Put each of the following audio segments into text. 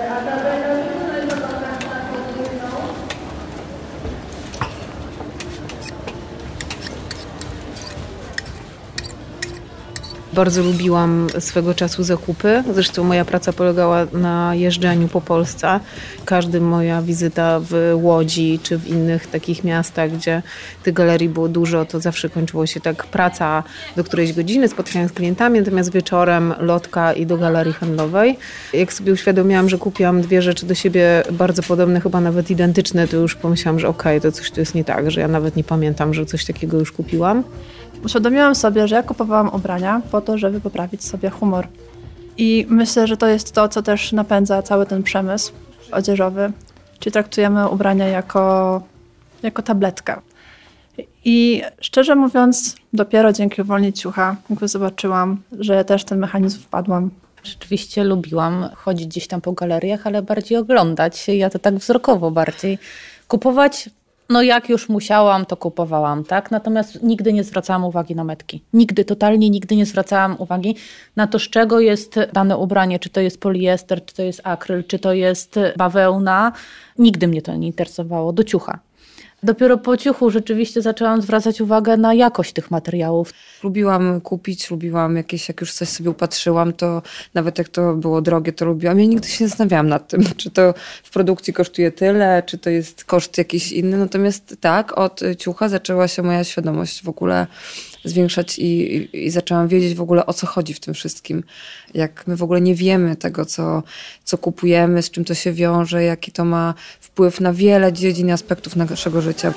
Bardzo lubiłam swego czasu zakupy. Zresztą moja praca polegała na jeżdżeniu po Polsce. Każda moja wizyta w Łodzi czy w innych takich miastach, gdzie tych galerii było dużo, to zawsze kończyło się tak praca do którejś godziny, spotkania z klientami, natomiast wieczorem lotka i do galerii handlowej. Jak sobie uświadomiłam, że kupiłam dwie rzeczy do siebie bardzo podobne, chyba nawet identyczne, to już pomyślałam, że okej, to coś tu jest nie tak, że ja nawet nie pamiętam, że coś takiego już kupiłam. Uświadomiłam sobie, że ja kupowałam ubrania po to, żeby poprawić sobie humor. I myślę, że to jest to, co też napędza cały ten przemysł odzieżowy. Czyli traktujemy ubrania jako tabletkę. I szczerze mówiąc, dopiero dzięki Uwolnić Ciucha zobaczyłam, że też w ten mechanizm wpadłam. Rzeczywiście lubiłam chodzić gdzieś tam po galeriach, ale bardziej oglądać. Ja to tak wzrokowo bardziej. Kupować, no jak już musiałam, to kupowałam, tak? Natomiast nigdy nie zwracałam uwagi na metki. Totalnie nigdy nie zwracałam uwagi na to, z czego jest dane ubranie, czy to jest poliester, czy to jest akryl, czy to jest bawełna. Nigdy mnie to nie interesowało, do ciucha. Dopiero po ciuchu rzeczywiście zaczęłam zwracać uwagę na jakość tych materiałów. Lubiłam kupić, lubiłam jakieś, jak już coś sobie upatrzyłam, to nawet jak to było drogie, to lubiłam. Ja nigdy się nie zastanawiałam nad tym, czy to w produkcji kosztuje tyle, czy to jest koszt jakiś inny. Natomiast tak, od ciucha zaczęła się moja świadomość w ogóle zwiększać i zaczęłam wiedzieć w ogóle, o co chodzi w tym wszystkim. Jak my w ogóle nie wiemy tego, co kupujemy, z czym to się wiąże, jaki to ma wpływ na wiele dziedzin i aspektów naszego życia.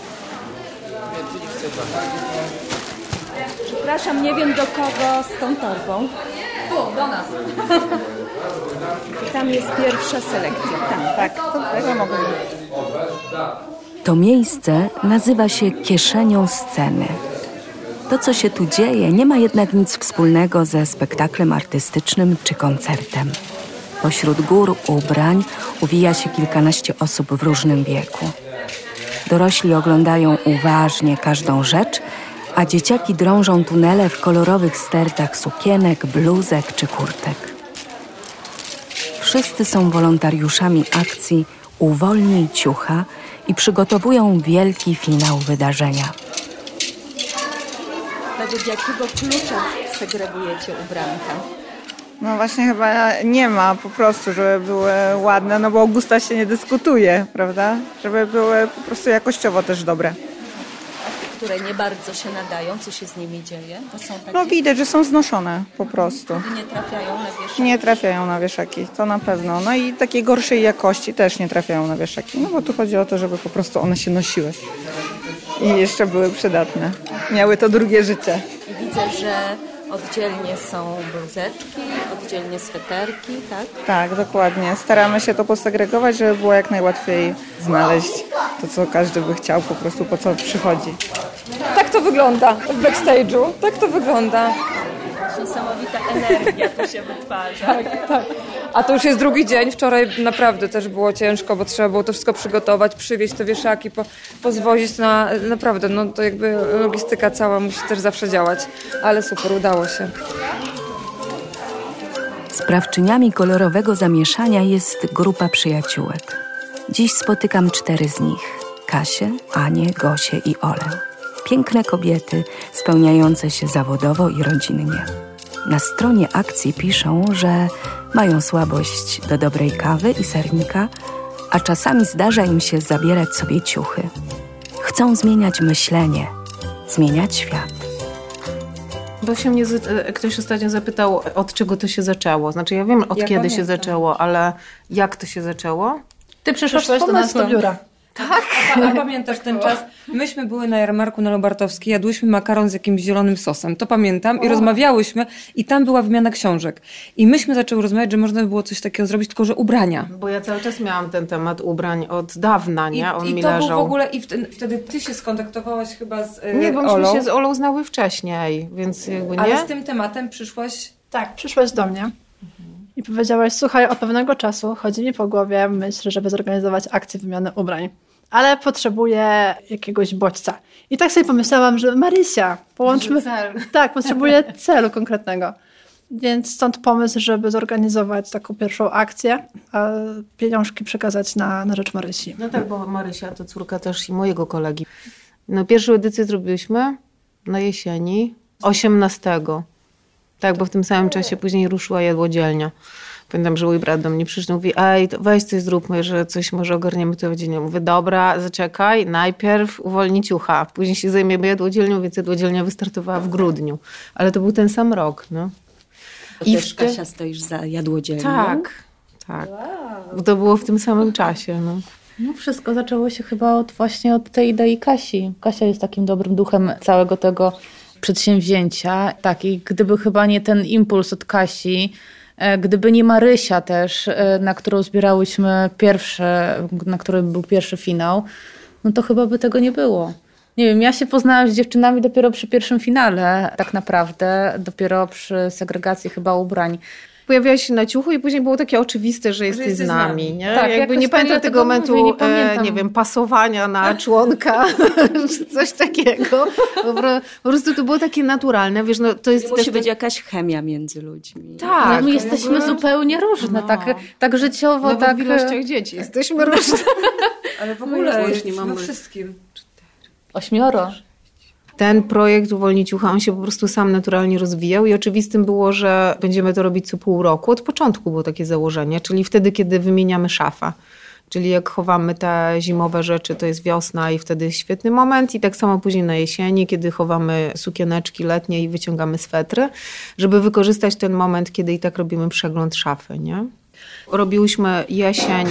Przepraszam, nie wiem do kogo z tą torbą. Tu, do nas. Tam jest pierwsza selekcja. Tam, tak. To mogę. To miejsce nazywa się kieszenią sceny. To, co się tu dzieje, nie ma jednak nic wspólnego ze spektaklem artystycznym czy koncertem. Pośród gór ubrań uwija się kilkanaście osób w różnym wieku. Dorośli oglądają uważnie każdą rzecz, a dzieciaki drążą tunele w kolorowych stertach sukienek, bluzek czy kurtek. Wszyscy są wolontariuszami akcji Uwolnij Ciucha i przygotowują wielki finał wydarzenia. Według jakiego klucza segregujecie ubranka? No właśnie chyba nie ma po prostu, żeby były ładne, no bo o gustach się nie dyskutuje, prawda? Żeby były po prostu jakościowo też dobre. Które nie bardzo się nadają, co się z nimi dzieje? To są takie... No widać, że są znoszone po prostu. Nie trafiają na wieszaki? Nie trafiają na wieszaki, to na pewno. No i takiej gorszej jakości też nie trafiają na wieszaki. No bo tu chodzi o to, żeby po prostu one się nosiły. I jeszcze były przydatne. Miały to drugie życie. I widzę, że oddzielnie są bluzeczki, oddzielnie sweterki, tak? Tak, dokładnie. Staramy się to posegregować, żeby było jak najłatwiej znaleźć to, co każdy by chciał, po prostu po co przychodzi. Tak to wygląda w backstage'u, tak to wygląda. Niesamowita energia tu się wytwarza. Tak. A to już jest drugi dzień. Wczoraj naprawdę też było ciężko, bo trzeba było to wszystko przygotować, przywieźć te wieszaki, pozwozić naprawdę. No to jakby logistyka cała musi też zawsze działać. Ale super, udało się. Sprawczyniami kolorowego zamieszania jest grupa przyjaciółek. Dziś spotykam 4 z nich. Kasię, Anię, Gosię i Olę. Piękne kobiety, spełniające się zawodowo i rodzinnie. Na stronie akcji piszą, że mają słabość do dobrej kawy i sernika, a czasami zdarza im się zabierać sobie ciuchy. Chcą zmieniać myślenie, zmieniać świat. Właśnie mnie ktoś ostatnio zapytał, od czego to się zaczęło. Znaczy ja wiem, od kiedy się zaczęło, ale jak to się zaczęło? Ty przyszłaś do nas do biura. Tak? A pamiętasz ten czas? Myśmy były na jarmarku na Lubartowskiej, jadłyśmy makaron z jakimś zielonym sosem. To pamiętam i rozmawiałyśmy i tam była wymiana książek. I myśmy zaczęły rozmawiać, że można by było coś takiego zrobić, tylko że ubrania. Bo ja cały czas miałam ten temat ubrań od dawna, nie? On mi to leżał. był w ogóle wtedy ty się skontaktowałaś chyba z Nie, bo Olą. myśmy się z Olą znały wcześniej, więc jakby nie. Ale z tym tematem przyszłaś... Tak, przyszłaś do mnie i powiedziałaś, słuchaj, od pewnego czasu chodzi mi po głowie myśl, żeby zorganizować akcję wymiany ubrań. Ale potrzebuję jakiegoś bodźca. I tak sobie pomyślałam, że Marysia, połączmy... Cel. Tak, potrzebuję celu konkretnego. Więc stąd pomysł, żeby zorganizować taką pierwszą akcję, a pieniążki przekazać na rzecz Marysi. No tak, bo Marysia to córka też i mojego kolegi. No pierwszą edycję zrobiliśmy na jesieni 18. Tak, bo w tym samym czasie później ruszyła jadłodzielnia. Pamiętam, że mój brat do mnie przyszedł i mówi, ej, to weź coś zróbmy, że coś może ogarniemy tę jadłodzielnię. Mówię, dobra, zaczekaj, najpierw uwolnij ciucha, później się zajmiemy jadłodzielnią, więc jadłodzielnia wystartowała w grudniu. Ale to był ten sam rok, no. I też Kasia stoisz za jadłodzielnią? Tak. Wow. To było w tym samym czasie, no. No wszystko zaczęło się chyba właśnie od tej idei Kasi. Kasia jest takim dobrym duchem całego tego przedsięwzięcia. Tak, i gdyby chyba nie ten impuls od Kasi, gdyby nie Marysia też, na którą zbierałyśmy na której był pierwszy finał, no to chyba by tego nie było. Nie wiem, ja się poznałam z dziewczynami dopiero przy pierwszym finale, tak naprawdę, dopiero przy segregacji chyba ubrań. Pojawiałaś się na ciuchu i później było takie oczywiste, że jesteś z nami. Nie? Tak, jakby nie pamiętam tego momentu, nie wiem, pasowania na członka, czy coś takiego. Po prostu to było takie naturalne. Wiesz, no, to jest musi być jakaś chemia między ludźmi. Tak. No, my jesteśmy zupełnie różne, tak życiowo. Nawet tak w ilościach dzieci jesteśmy różne. Ale w ogóle już nie mamy wszystkim. 8. Ten projekt Uwolnij ciucha, on się po prostu sam naturalnie rozwijał i oczywistym było, że będziemy to robić co pół roku. Od początku było takie założenie, czyli wtedy, kiedy wymieniamy szafę. Czyli jak chowamy te zimowe rzeczy, to jest wiosna i wtedy jest świetny moment. I tak samo później na jesieni, kiedy chowamy sukieneczki letnie i wyciągamy swetry, żeby wykorzystać ten moment, kiedy i tak robimy przegląd szafy, nie? Robiłyśmy jesień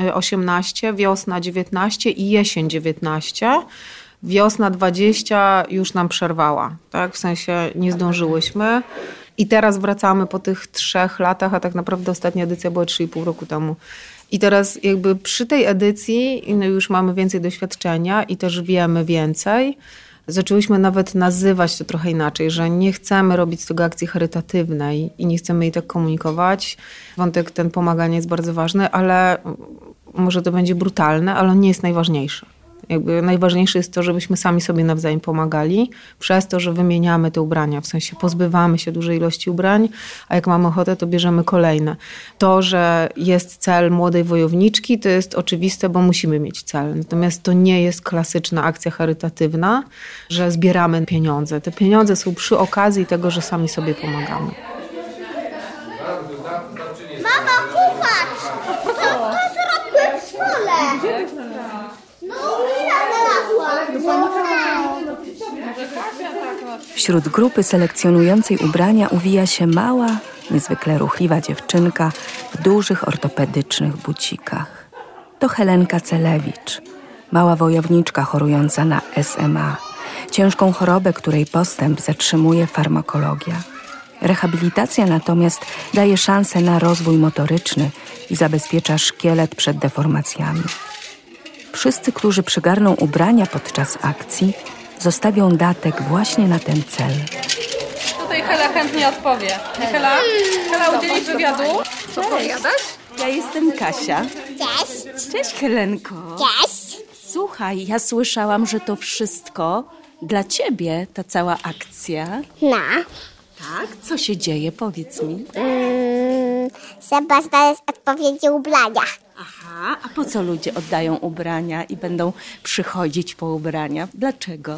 18, wiosna 19 i jesień 19. Wiosna 20 już nam przerwała, tak? W sensie nie zdążyłyśmy. I teraz wracamy po tych 3 latach, a tak naprawdę ostatnia edycja była 3,5 roku temu. I teraz jakby przy tej edycji no już mamy więcej doświadczenia i też wiemy więcej. Zaczęłyśmy nawet nazywać to trochę inaczej, że nie chcemy robić z tego akcji charytatywnej i nie chcemy jej tak komunikować. Wątek ten pomagania jest bardzo ważny, ale może to będzie brutalne, ale on nie jest najważniejszy. Jakby najważniejsze jest to, żebyśmy sami sobie nawzajem pomagali przez to, że wymieniamy te ubrania, w sensie pozbywamy się dużej ilości ubrań, a jak mamy ochotę, to bierzemy kolejne. To, że jest cel młodej wojowniczki, to jest oczywiste, bo musimy mieć cel. Natomiast to nie jest klasyczna akcja charytatywna, że zbieramy pieniądze. Te pieniądze są przy okazji tego, że sami sobie pomagamy. Mama, popatrz! To zrobiłem w szkole! Wśród grupy selekcjonującej ubrania uwija się mała, niezwykle ruchliwa dziewczynka w dużych ortopedycznych bucikach. To Helenka Celewicz, mała wojowniczka chorująca na SMA, ciężką chorobę, której postęp zatrzymuje farmakologia. Rehabilitacja natomiast daje szansę na rozwój motoryczny i zabezpiecza szkielet przed deformacjami. Wszyscy, którzy przygarną ubrania podczas akcji, zostawią datek właśnie na ten cel. Tutaj Hela chętnie odpowie. Hela, udzielisz wywiadu? Co powiadasz? Ja jestem Kasia. Cześć! Cześć Helenko. Cześć! Słuchaj, ja słyszałam, że to wszystko dla ciebie, ta cała akcja. No. Tak? Co się dzieje? Powiedz mi. Trzeba znaleźć odpowiedzi ubrania. Aha, a po co ludzie oddają ubrania i będą przychodzić po ubrania? Dlaczego?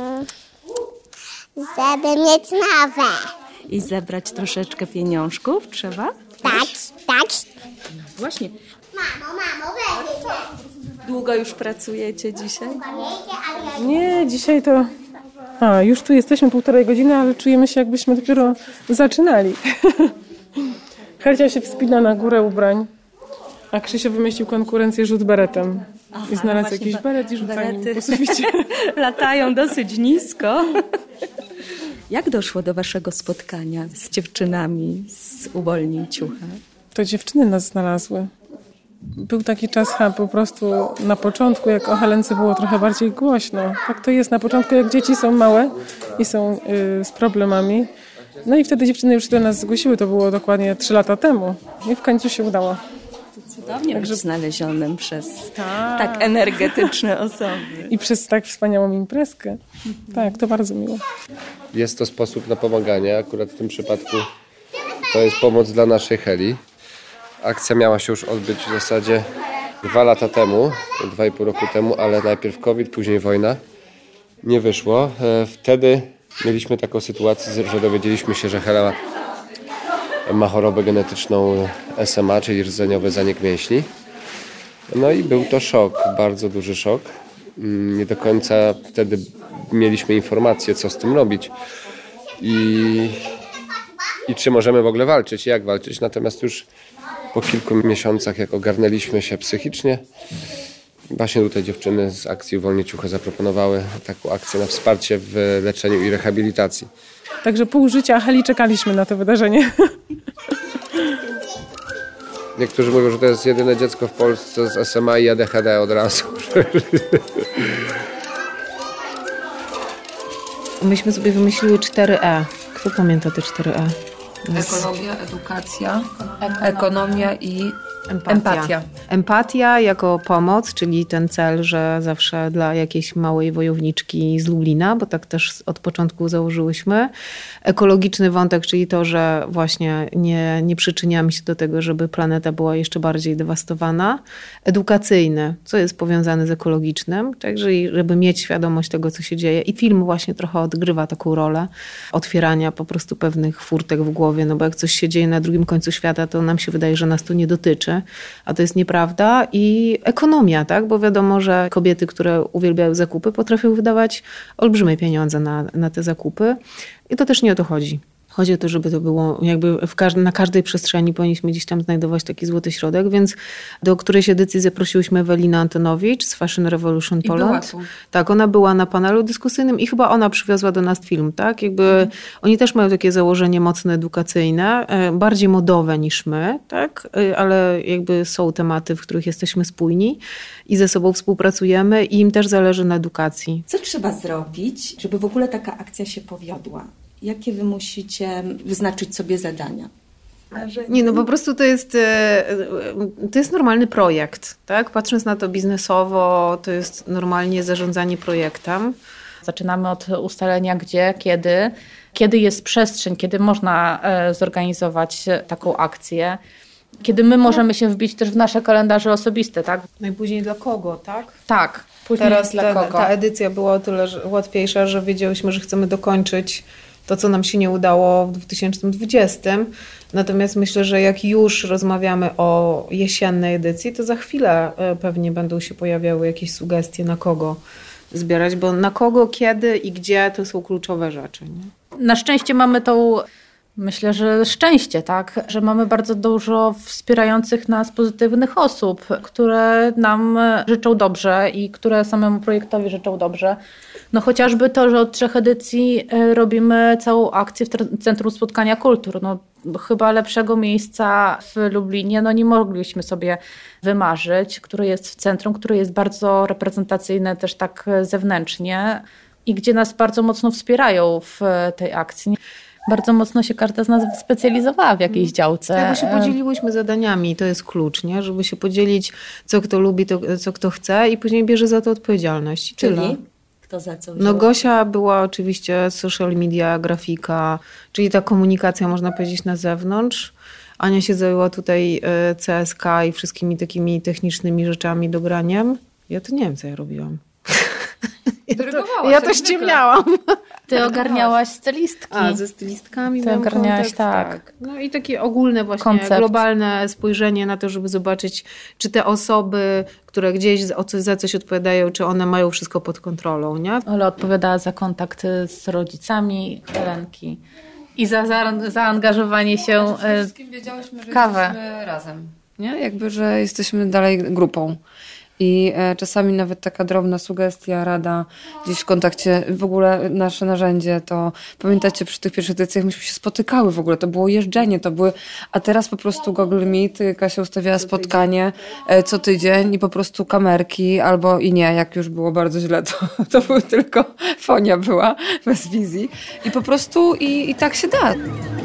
Żeby mieć nowe. I zebrać troszeczkę pieniążków trzeba? Tak, tak. No właśnie. Mamo, weź. Długo już pracujecie dzisiaj? Nie, dzisiaj to... już tu jesteśmy 1,5 godziny, ale czujemy się, jakbyśmy dopiero zaczynali. Hercia się wspina na górę ubrań, a Krzysio wymyślił konkurencję rzut beretem. Aha, I znalazł jakiś beret i rzuca nim po suficie. Latają dosyć nisko. Jak doszło do waszego spotkania z dziewczynami z Uwolnij ciucha? To dziewczyny nas znalazły. Był taki czas po prostu na początku, jak o Helence było trochę bardziej głośno. Tak to jest na początku, jak dzieci są małe i są z problemami. No i wtedy dziewczyny już do nas zgłosiły, to było dokładnie 3 lata temu. I w końcu się udało. Cudownie być znalezionym przez tak energetyczne osoby. I przez tak wspaniałą imprezkę. Tak, to bardzo miło. Jest to sposób na pomaganie. Akurat w tym przypadku To jest pomoc dla naszej Heli. Akcja miała się już odbyć w zasadzie 2 lata temu, 2,5 roku temu, ale najpierw COVID, później wojna. Nie wyszło. Wtedy mieliśmy taką sytuację, że dowiedzieliśmy się, że Hela ma chorobę genetyczną SMA, czyli rdzeniowy zanik mięśni. No i był to szok, bardzo duży szok. Nie do końca wtedy mieliśmy informację, co z tym robić i czy możemy w ogóle walczyć, jak walczyć. Natomiast już po kilku miesiącach, jak ogarnęliśmy się psychicznie, właśnie tutaj dziewczyny z akcji Uwolnij Ciuchę zaproponowały taką akcję na wsparcie w leczeniu i rehabilitacji. Także pół życia Heli czekaliśmy na to wydarzenie. Niektórzy mówią, że to jest jedyne dziecko w Polsce z SMA i ADHD od razu. Myśmy sobie wymyśliły 4E. Kto pamięta te 4E? Ekologia, edukacja, ekonomia i Empatia. Empatia jako pomoc, czyli ten cel, że zawsze dla jakiejś małej wojowniczki z Lublina, bo tak też od początku założyłyśmy. Ekologiczny wątek, czyli to, że właśnie nie przyczyniamy się do tego, żeby planeta była jeszcze bardziej dewastowana. Edukacyjny, co jest powiązane z ekologicznym, także żeby mieć świadomość tego, co się dzieje. I film właśnie trochę odgrywa taką rolę otwierania po prostu pewnych furtek w głowie, no bo jak coś się dzieje na drugim końcu świata, to nam się wydaje, że nas to nie dotyczy. A to jest nieprawda. I ekonomia, tak? Bo wiadomo, że kobiety, które uwielbiają zakupy, potrafią wydawać olbrzymie pieniądze na te zakupy. I to też nie o to chodzi. Chodzi o to, żeby to było jakby na każdej przestrzeni powinniśmy gdzieś tam znajdować taki złoty środek, więc do którejś edycji zaprosiłyśmy Ewelinę Antonowicz z Fashion Revolution Poland. Tak, ona była na panelu dyskusyjnym i chyba ona przywiozła do nas film, tak? Jakby oni też mają takie założenie mocno edukacyjne, bardziej modowe niż my, tak? Ale jakby są tematy, w których jesteśmy spójni i ze sobą współpracujemy i im też zależy na edukacji. Co trzeba zrobić, żeby w ogóle taka akcja się powiodła? Jakie wy musicie wyznaczyć sobie zadania? Nie, no po prostu to jest normalny projekt, tak? Patrząc na to biznesowo, to jest normalnie zarządzanie projektem. Zaczynamy od ustalenia gdzie, kiedy jest przestrzeń, kiedy można zorganizować taką akcję. Kiedy my możemy się wbić też w nasze kalendarze osobiste, tak? Najpóźniej dla kogo, tak? Tak, później teraz dla kogo. Ta edycja była o tyle łatwiejsza, że wiedziałyśmy, że chcemy dokończyć to, co nam się nie udało w 2020. Natomiast myślę, że jak już rozmawiamy o jesiennej edycji, to za chwilę pewnie będą się pojawiały jakieś sugestie, na kogo zbierać, bo na kogo, kiedy i gdzie to są kluczowe rzeczy. Nie? Na szczęście mamy tą, myślę, że szczęście, tak, że mamy bardzo dużo wspierających nas pozytywnych osób, które nam życzą dobrze i które samemu projektowi życzą dobrze. No chociażby to, że od 3 edycji robimy całą akcję w Centrum Spotkania Kultur. No, chyba lepszego miejsca w Lublinie nie mogliśmy sobie wymarzyć, które jest w centrum, które jest bardzo reprezentacyjne też tak zewnętrznie i gdzie nas bardzo mocno wspierają w tej akcji. Bardzo mocno się każda z nas wyspecjalizowała w jakiejś działce. Tak, bo się podzieliłyśmy zadaniami, to jest klucz, nie? Żeby się podzielić, co kto lubi, co kto chce i później bierze za to odpowiedzialność. Czyli? Kto za co wziął? No Gosia była oczywiście social media, grafika, czyli ta komunikacja, można powiedzieć, na zewnątrz. Ania się zajęła tutaj CSK i wszystkimi takimi technicznymi rzeczami, dograniem. Ja to nie wiem, co ja robiłam. Ja to ściemniałam. Ty ogarniałaś stylistki. Ze stylistkami. Ty ogarniałaś, tak. No i takie ogólne właśnie koncept. Globalne spojrzenie na to, żeby zobaczyć, czy te osoby, które gdzieś za coś odpowiadają, czy one mają wszystko pod kontrolą, nie? Ola odpowiadała za kontakt z rodzicami Helenki i za zaangażowanie się wszystkim wiedziałyśmy, że kawę. Jesteśmy razem, nie? Jakby, że jesteśmy dalej grupą. I czasami nawet taka drobna sugestia, rada gdzieś w kontakcie, w ogóle nasze narzędzie, to pamiętacie przy tych pierwszych edycjach myśmy się spotykały w ogóle, to było jeżdżenie, a teraz po prostu Google Meet, Kasia ustawiała spotkanie co tydzień i po prostu kamerki albo i nie, jak już było bardzo źle, to były tylko fonia była, bez wizji i po prostu i tak się da.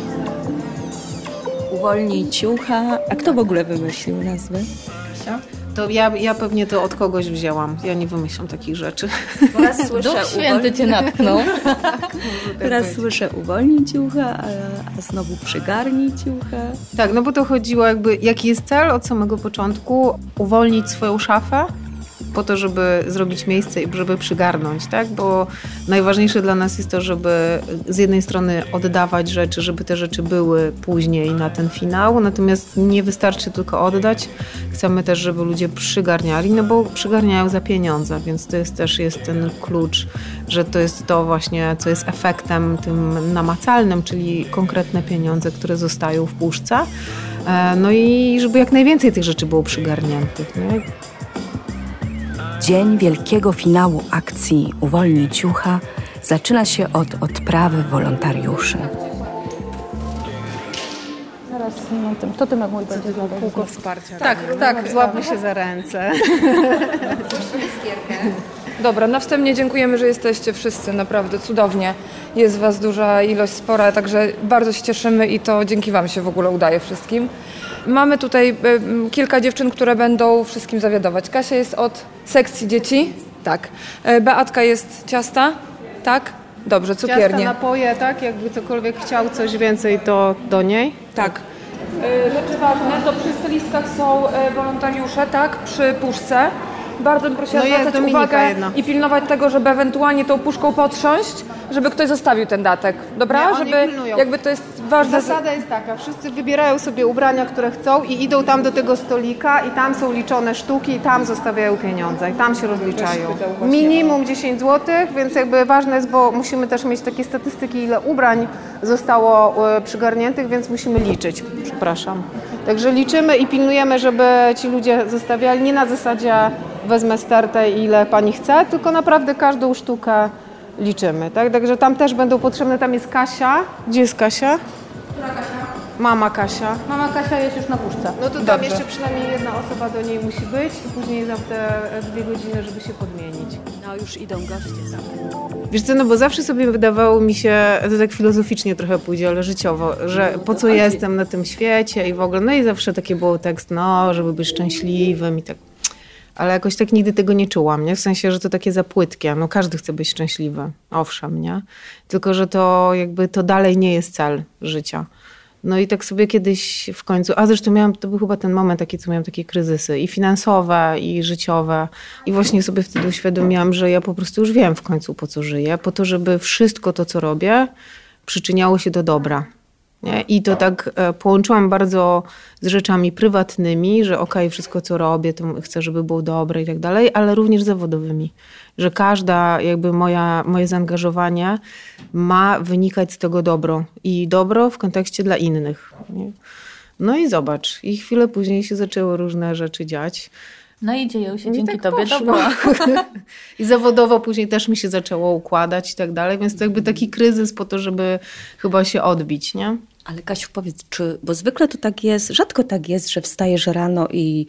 Uwolnij Ciucha. A kto w ogóle wymyślił nazwę? Kasia? To ja pewnie to od kogoś wzięłam. Ja nie wymyślam takich rzeczy. Raz słyszę Święty cię natknął. Teraz słyszę uwolnij ciucha, a znowu przygarnij ciucha. Tak, no bo to chodziło jakby, jaki jest cel od samego początku? Uwolnić swoją szafę po to, żeby zrobić miejsce i żeby przygarnąć, tak? Bo najważniejsze dla nas jest to, żeby z jednej strony oddawać rzeczy, żeby te rzeczy były później na ten finał, natomiast nie wystarczy tylko oddać. Chcemy też, żeby ludzie przygarniali, no bo przygarniają za pieniądze, więc to jest też ten klucz, że to jest to właśnie, co jest efektem tym namacalnym, czyli konkretne pieniądze, które zostają w puszce. No i żeby jak najwięcej tych rzeczy było przygarniętych, nie? Dzień wielkiego finału akcji Uwolnij ciucha zaczyna się od odprawy wolontariuszy. Zaraz na tym. To Tymek mój będzie znowu. Kółko wsparcia. Tak. Złapmy się za ręce. Dobra, na wstępnie dziękujemy, że jesteście wszyscy, naprawdę cudownie. Jest was duża ilość, spora, także bardzo się cieszymy i to dzięki wam się w ogóle udaje wszystkim. Mamy tutaj kilka dziewczyn, które będą wszystkim zawiadować. Kasia jest od sekcji dzieci, tak. Beatka jest ciasta, tak. Dobrze, cukiernie. Ciasta, napoje, tak? Jakby ktokolwiek chciał coś więcej, to do niej. Tak. Rzeczy ważne, to przy stylistkach są wolontariusze, tak, przy puszce. Bardzo bym prosiła zwracać uwagę i pilnować tego, żeby ewentualnie tą puszką potrząść, żeby ktoś zostawił ten datek, dobra? Nie, żeby pilnują. jakby to jest ważne. Zasada jest taka, wszyscy wybierają sobie ubrania, które chcą i idą tam do tego stolika i tam są liczone sztuki i tam zostawiają pieniądze i tam się rozliczają. Minimum 10 zł, więc jakby ważne jest, bo musimy też mieć takie statystyki, ile ubrań zostało przygarniętych, więc musimy liczyć, przepraszam. Także liczymy i pilnujemy, żeby ci ludzie zostawiali nie na zasadzie wezmę stertę ile pani chce, tylko naprawdę każdą sztukę liczymy, tak? Także tam też będą potrzebne, tam jest Kasia. Gdzie jest Kasia? Która Kasia? Mama Kasia. Mama Kasia jest już na puszce. No to tam jeszcze przynajmniej jedna osoba do niej musi być i później za te 2 godziny, żeby się podmienić. No już idą goście za mną. Wiesz co, no bo zawsze sobie wydawało mi się, to tak filozoficznie trochę pójdzie, ale życiowo, że po co jestem na tym świecie i w ogóle, no i zawsze taki był tekst, no, żeby być szczęśliwym i tak. Ale jakoś tak nigdy tego nie czułam, nie? W sensie, że to takie za płytkie. No każdy chce być szczęśliwy, owszem, nie? Tylko, że to jakby to dalej nie jest cel życia. No i tak sobie kiedyś w końcu, a zresztą to był chyba ten moment taki, co miałam takie kryzysy i finansowe, i życiowe. I właśnie sobie wtedy uświadomiłam, że ja po prostu już wiem w końcu, po co żyję. Po to, żeby wszystko to, co robię, przyczyniało się do dobra. Nie? I to tak połączyłam bardzo z rzeczami prywatnymi, że okej, wszystko co robię, to chcę, żeby było dobre i tak dalej, ale również zawodowymi. Że każda jakby moje zaangażowanie ma wynikać z tego dobro. I dobro w kontekście dla innych. Nie? No i zobacz, i chwilę później się zaczęły różne rzeczy dziać. No i dzieją się dzięki tak tobie poszło. dobro. I zawodowo później też mi się zaczęło układać i tak dalej, więc to jakby taki kryzys po to, żeby chyba się odbić, nie? Ale Kasiu, powiedz, bo zwykle to tak jest, rzadko tak jest, że wstajesz rano i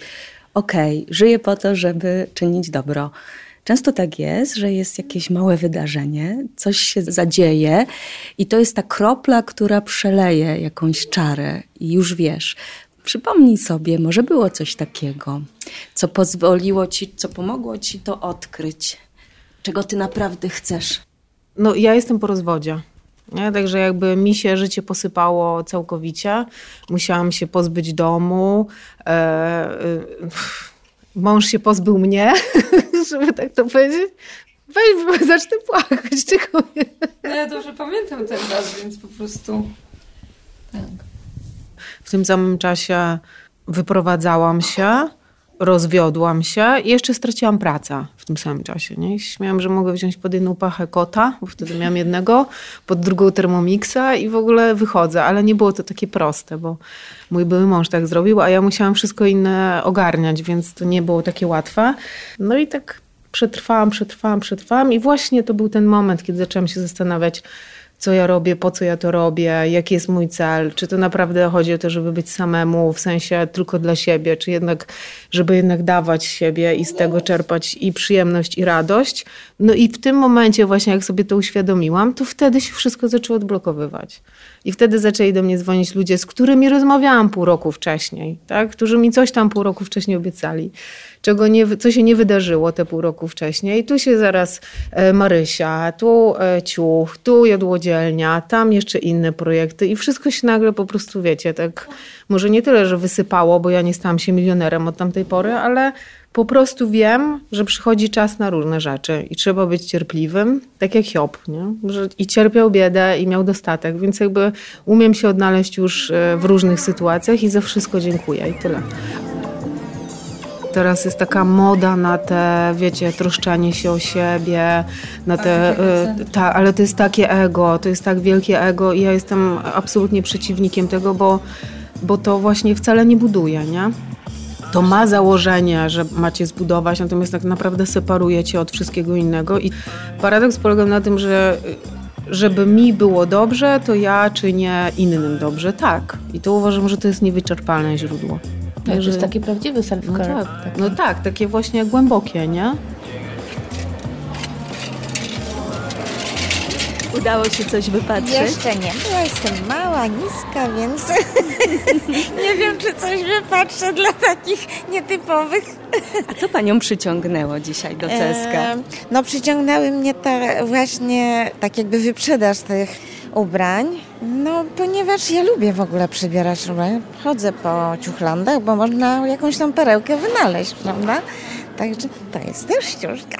żyję po to, żeby czynić dobro. Często tak jest, że jest jakieś małe wydarzenie, coś się zadzieje i to jest ta kropla, która przeleje jakąś czarę i już wiesz. Przypomnij sobie, może było coś takiego, co pozwoliło ci, co pomogło ci to odkryć, czego ty naprawdę chcesz. No ja jestem po rozwodzie. Nie? Także jakby mi się życie posypało całkowicie. Musiałam się pozbyć domu. Mąż się pozbył mnie, żeby tak to powiedzieć. Weź, bo zacznę płakać. Czego nie? No ja dobrze pamiętam ten czas, więc po prostu... Tak. W tym samym czasie wyprowadzałam się, rozwiodłam się i jeszcze straciłam pracę w tym samym czasie. Nie? I śmiałam, że mogę wziąć pod jedną pachę kota, bo wtedy miałam jednego, pod drugą Thermomixa i w ogóle wychodzę. Ale nie było to takie proste, bo mój były mąż tak zrobił, a ja musiałam wszystko inne ogarniać, więc to nie było takie łatwe. No i tak przetrwałam i właśnie to był ten moment, kiedy zaczęłam się zastanawiać, co ja robię, po co ja to robię, jaki jest mój cel, czy to naprawdę chodzi o to, żeby być samemu, w sensie tylko dla siebie, czy jednak, żeby jednak dawać siebie i z tego czerpać i przyjemność, i radość. No i w tym momencie właśnie, jak sobie to uświadomiłam, to wtedy się wszystko zaczęło odblokowywać. I wtedy zaczęli do mnie dzwonić ludzie, z którymi rozmawiałam pół roku wcześniej, tak? Którzy mi coś tam pół roku wcześniej obiecali, co się nie wydarzyło te pół roku wcześniej. Tu się zaraz Marysia, tu Ciuch, tu Jadłodzielnia, tam jeszcze inne projekty i wszystko się nagle po prostu, wiecie, tak może nie tyle, że wysypało, bo ja nie stałam się milionerem od tamtej pory, ale po prostu wiem, że przychodzi czas na różne rzeczy i trzeba być cierpliwym, tak jak Hiob, nie? Że i cierpiał biedę i miał dostatek, więc jakby umiem się odnaleźć już w różnych sytuacjach i za wszystko dziękuję i tyle. Teraz jest taka moda na te, wiecie, troszczenie się o siebie, na te, ale to jest takie ego, to jest tak wielkie ego i ja jestem absolutnie przeciwnikiem tego, bo to właśnie wcale nie buduje, nie? To ma założenie, że macie zbudować, natomiast tak naprawdę separuje cię od wszystkiego innego i paradoks polega na tym, że żeby mi było dobrze, to ja czynię innym dobrze, tak. I to uważam, że to jest niewyczerpalne źródło. To jest taki prawdziwy self-care. No tak, takie właśnie głębokie, nie? Udało się coś wypatrzeć? Jeszcze nie, bo ja jestem mała, niska, więc nie wiem, czy coś wypatrzę dla takich nietypowych. A co panią przyciągnęło dzisiaj do CSKA? No przyciągnęły mnie te właśnie tak jakby wyprzedaż tych ubrań, no ponieważ ja lubię w ogóle przybierać ubrania. Chodzę po ciuchlandach, bo można jakąś tam perełkę wynaleźć, prawda? Także to jest też ściużka.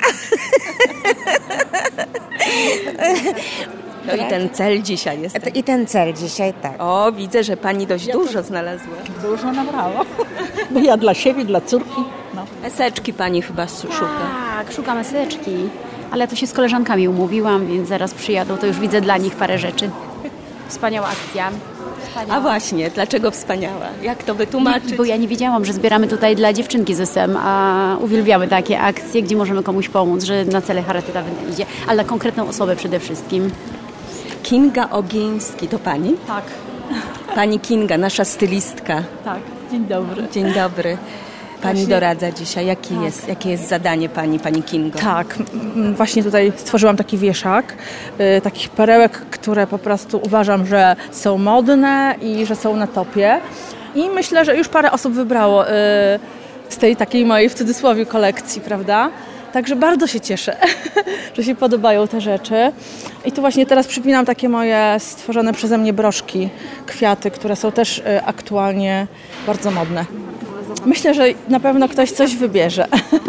No i ten cel dzisiaj jest. I ten cel dzisiaj, tak. O, widzę, że pani dość dużo znalazła. Dużo nabrała. Bo ja dla siebie, dla córki. No. Eseczki pani chyba szuka. Tak, szukam eseczki. Ale to się z koleżankami umówiłam, więc zaraz przyjadą, to już widzę dla nich parę rzeczy. Wspaniała akcja. A właśnie, dlaczego wspaniała? Jak to wytłumaczyć? Bo ja nie wiedziałam, że zbieramy tutaj dla dziewczynki z SM, a uwielbiamy takie akcje, gdzie możemy komuś pomóc, że na cele charytatywne idzie, ale na konkretną osobę przede wszystkim. Kinga Ogieński, to pani? Tak. Pani Kinga, nasza stylistka. Tak, dzień dobry. Dzień dobry. Pani doradza dzisiaj. Jakie jest zadanie pani Kingo? Tak, właśnie tutaj stworzyłam taki wieszak, takich perełek, które po prostu uważam, że są modne i że są na topie. I myślę, że już parę osób wybrało z tej takiej mojej w cudzysłowie kolekcji, prawda? Także bardzo się cieszę, że się podobają te rzeczy. I tu właśnie teraz przypinam takie moje stworzone przeze mnie broszki, kwiaty, które są też aktualnie bardzo modne. Myślę, że na pewno ktoś coś wybierze.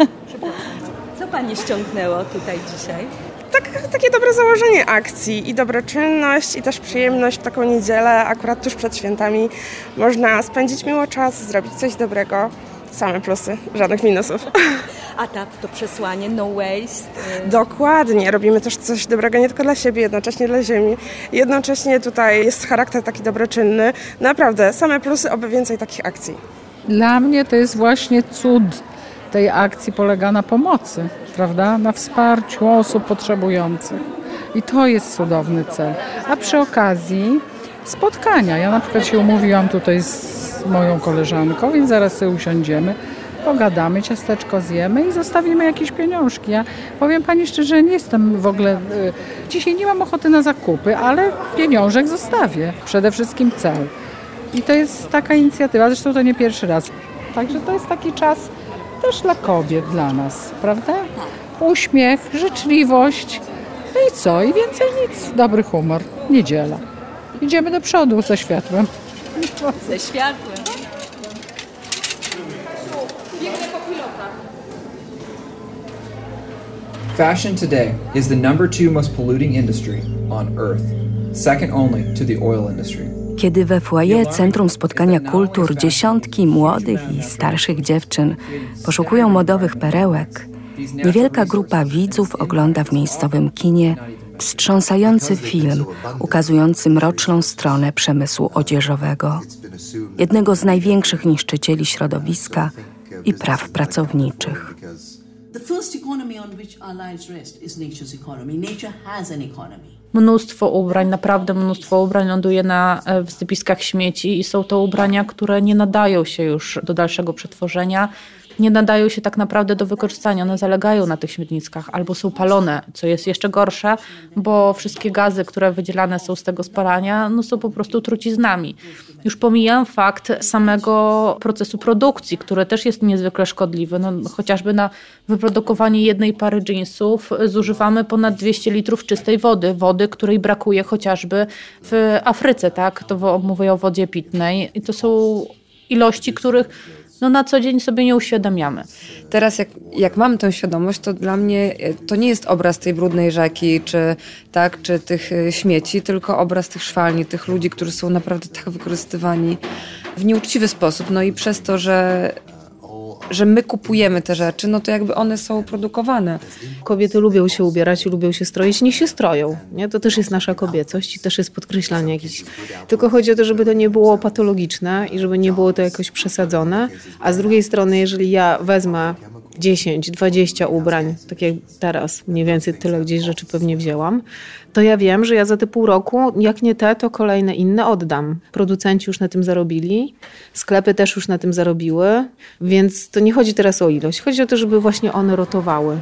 Co pani ściągnęło tutaj dzisiaj? Takie dobre założenie akcji i dobroczynność i też przyjemność w taką niedzielę, akurat tuż przed świętami. Można spędzić miło czas, zrobić coś dobrego. Same plusy, żadnych minusów. A tak, to przesłanie no waste. Dokładnie, robimy też coś dobrego nie tylko dla siebie, jednocześnie dla ziemi. Jednocześnie tutaj jest charakter taki dobroczynny. Naprawdę, same plusy, oby więcej takich akcji. Dla mnie to jest właśnie cud tej akcji, polega na pomocy, prawda? Na wsparciu osób potrzebujących. I to jest cudowny cel. A przy okazji spotkania. Ja na przykład się umówiłam tutaj z moją koleżanką, więc zaraz sobie usiądziemy, pogadamy, ciasteczko zjemy i zostawimy jakieś pieniążki. Ja powiem pani szczerze, nie jestem w ogóle... Dzisiaj nie mam ochoty na zakupy, ale pieniążek zostawię. Przede wszystkim cel. I to jest taka inicjatywa, zresztą to nie pierwszy raz. Także to jest taki czas też dla kobiet, dla nas, prawda? Uśmiech, życzliwość, no i co? I więcej nic. Dobry humor. Niedziela. Idziemy do przodu ze światłem. Ze światłem. Fashion today is the number 2 most polluting industry on Earth, second only to the oil industry. Kiedy we foyer Centrum Spotkania Kultur dziesiątki młodych i starszych dziewczyn poszukują modowych perełek, niewielka grupa widzów ogląda w miejscowym kinie wstrząsający film ukazujący mroczną stronę przemysłu odzieżowego, jednego z największych niszczycieli środowiska i praw pracowniczych. The first economy on which our lives rest is nature's economy. Nature has an economy. mnóstwo ubrań, naprawdę mnóstwo ubrań ląduje na wysypiskach śmieci i są to ubrania, które nie nadają się już do dalszego przetworzenia, nie nadają się tak naprawdę do wykorzystania. One zalegają na tych śmietniskach albo są palone, co jest jeszcze gorsze, bo wszystkie gazy, które wydzielane są z tego spalania, są po prostu truciznami. Już pomijam fakt samego procesu produkcji, który też jest niezwykle szkodliwy. Chociażby na wyprodukowanie jednej pary dżinsów zużywamy ponad 200 litrów czystej wody, której brakuje chociażby w Afryce, tak? To mówię o wodzie pitnej i to są ilości, których na co dzień sobie nie uświadamiamy. Teraz jak mam tę świadomość, to dla mnie to nie jest obraz tej brudnej rzeki, czy tych śmieci, tylko obraz tych szwalni, tych ludzi, którzy są naprawdę tak wykorzystywani w nieuczciwy sposób. No i przez to, że my kupujemy te rzeczy, to jakby one są produkowane. Kobiety lubią się ubierać i lubią się stroić, niech się stroją. Nie? To też jest nasza kobiecość i też jest podkreślanie jakiś. Tylko chodzi o to, żeby to nie było patologiczne i żeby nie było to jakoś przesadzone. A z drugiej strony, jeżeli ja wezmę 10, 20 ubrań, tak jak teraz, mniej więcej tyle gdzieś rzeczy pewnie wzięłam, to ja wiem, że ja za te pół roku, jak nie te, to kolejne inne oddam. Producenci już na tym zarobili, sklepy też już na tym zarobiły, więc to nie chodzi teraz o ilość. Chodzi o to, żeby właśnie one rotowały.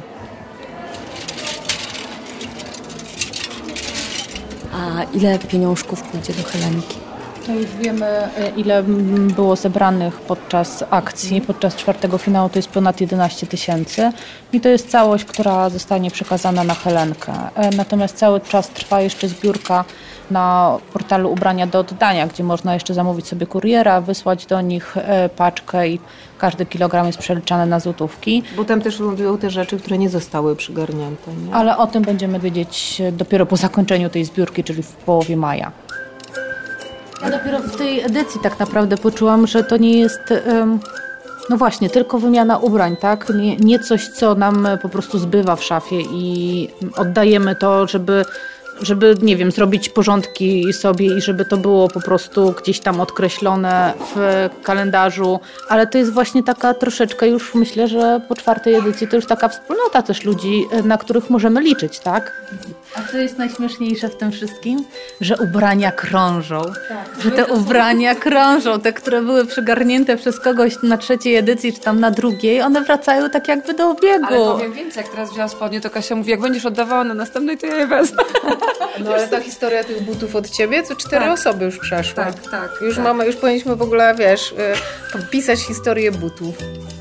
A ile pieniążków pójdzie do Helenki? To już wiemy, ile było zebranych podczas akcji, podczas czwartego finału, to jest ponad 11 000 i to jest całość, która zostanie przekazana na Helenkę. Natomiast cały czas trwa jeszcze zbiórka na portalu Ubrania do oddania, gdzie można jeszcze zamówić sobie kuriera, wysłać do nich paczkę i każdy kilogram jest przeliczany na złotówki. Bo tam też lądują te rzeczy, które nie zostały przygarnięte. Nie? Ale o tym będziemy wiedzieć dopiero po zakończeniu tej zbiórki, czyli w połowie maja. Ja dopiero w tej edycji tak naprawdę poczułam, że to nie jest, właśnie, tylko wymiana ubrań, tak? Nie coś, co nam po prostu zbywa w szafie i oddajemy to, żeby, nie wiem, zrobić porządki sobie i żeby to było po prostu gdzieś tam odkreślone w kalendarzu, ale to jest właśnie taka troszeczkę już, myślę, że po czwartej edycji to już taka wspólnota też ludzi, na których możemy liczyć, tak? A co jest najśmieszniejsze w tym wszystkim? Że ubrania krążą. Tak, że te ubrania krążą, te, które były przygarnięte przez kogoś na trzeciej edycji, czy tam na drugiej, one wracają tak jakby do obiegu. Ale powiem więcej, jak teraz wzięłam spodnie, to Kasia mówi, jak będziesz oddawała na następnej, to ja je wezmę. No ale ta historia tych butów od ciebie, to 4 osoby już przeszły. Tak. Już powinniśmy w ogóle, pisać historię butów.